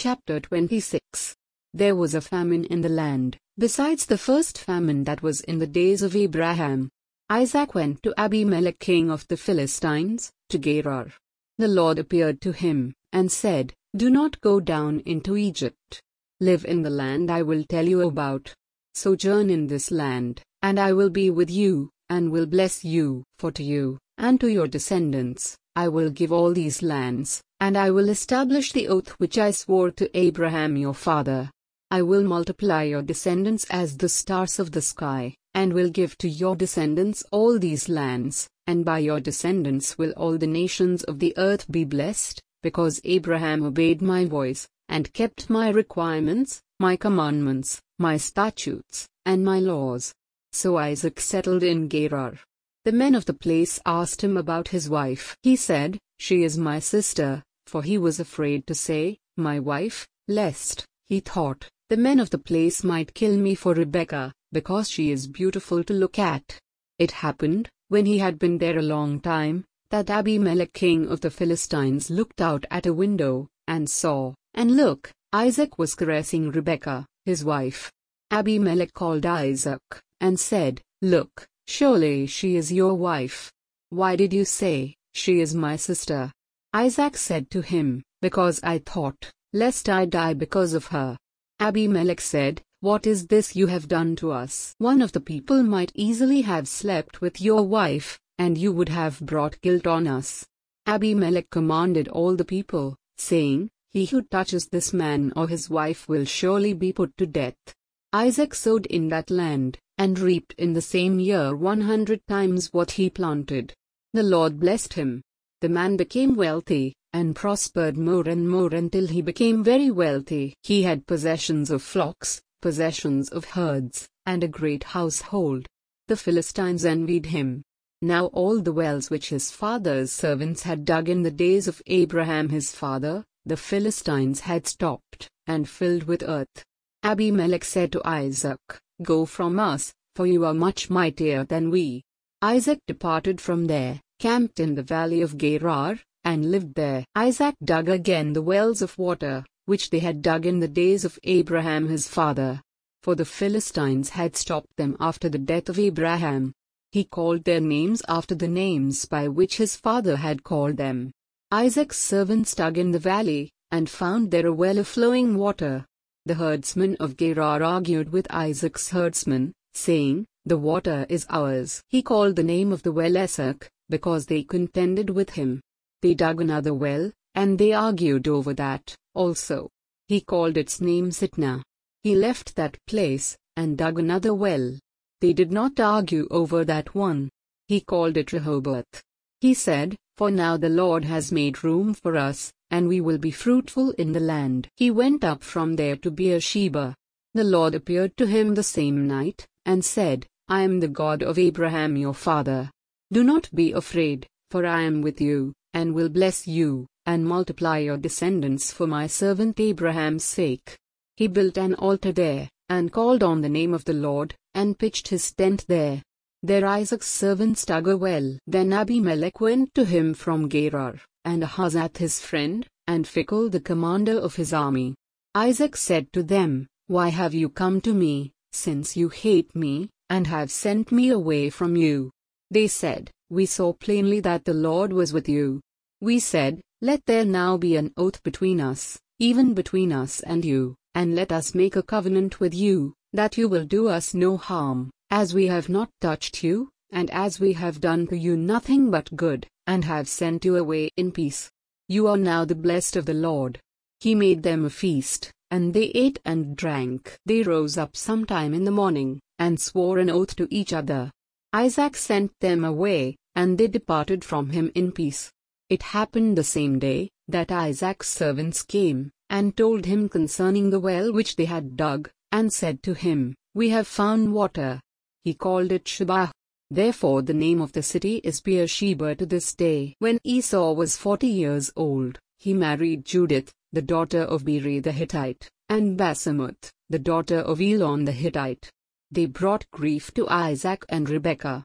Chapter 26. There was a famine in the land, besides the first famine that was in the days of Abraham. Isaac went to Abimelech king of the Philistines, to Gerar. The Lord appeared to him, and said, "Do not go down into Egypt. Live in the land I will tell you about. Sojourn in this land, and I will be with you, and will bless you, for to you, and to your descendants, I will give all these lands, and I will establish the oath which I swore to Abraham your father. I will multiply your descendants as the stars of the sky, and will give to your descendants all these lands, and by your descendants will all the nations of the earth be blessed, because Abraham obeyed my voice, and kept my requirements, my commandments, my statutes, and my laws." So Isaac settled in Gerar. The men of the place asked him about his wife. He said, "She is my sister," for he was afraid to say, "My wife," lest, he thought, the men of the place might kill me for Rebekah, because she is beautiful to look at. It happened, when he had been there a long time, that Abimelech king of the Philistines looked out at a window, and saw, and look, Isaac was caressing Rebekah, his wife. Abimelech called Isaac, and said, "Look, surely she is your wife. Why did you say, 'She is my sister'?" Isaac said to him, "Because I thought, lest I die because of her." Abimelech said, "What is this you have done to us? One of the people might easily have slept with your wife, and you would have brought guilt on us." Abimelech commanded all the people, saying, "He who touches this man or his wife will surely be put to death." Isaac sowed in that land, and reaped in the same year 100 times what he planted. The Lord blessed him. The man became wealthy, and prospered more and more until he became very wealthy. He had possessions of flocks, possessions of herds, and a great household. The Philistines envied him. Now all the wells which his father's servants had dug in the days of Abraham his father, the Philistines had stopped, and filled with earth. Abimelech said to Isaac, "Go from us, for you are much mightier than we." Isaac departed from there, camped in the valley of Gerar, and lived there. Isaac dug again the wells of water, which they had dug in the days of Abraham his father. For the Philistines had stopped them after the death of Abraham. He called their names after the names by which his father had called them. Isaac's servants dug in the valley, and found there a well of flowing water. The herdsmen of Gerar argued with Isaac's herdsmen, saying, "The water is ours." He called the name of the well Esek, because they contended with him. They dug another well, and they argued over that, also. He called its name Sitnah. He left that place, and dug another well. They did not argue over that one. He called it Rehoboth. He said, "For now the Lord has made room for us, and we will be fruitful in the land." He went up from there to Beersheba. The Lord appeared to him the same night, and said, "I am the God of Abraham your father. Do not be afraid, for I am with you, and will bless you, and multiply your descendants for my servant Abraham's sake." He built an altar there, and called on the name of the Lord, and pitched his tent there. There Isaac's servants dug a well. Then Abimelech went to him from Gerar, and Ahuzzath his friend, and Phicol the commander of his army. Isaac said to them, "Why have you come to me, since you hate me, and have sent me away from you?" They said, "We saw plainly that the Lord was with you." We said, "Let there now be an oath between us, even between us and you, and let us make a covenant with you, that you will do us no harm, as we have not touched you, and as we have done to you nothing but good, and have sent you away in peace. You are now the blessed of the Lord." He made them a feast, and they ate and drank. They rose up sometime in the morning, and swore an oath to each other. Isaac sent them away, and they departed from him in peace. It happened the same day, that Isaac's servants came, and told him concerning the well which they had dug, and said to him, "We have found water." He called it Shebah. Therefore the name of the city is Beersheba to this day. When Esau was 40 years old, he married Judith, the daughter of Beeri the Hittite, and Basemath, the daughter of Elon the Hittite. They brought grief to Isaac and Rebekah.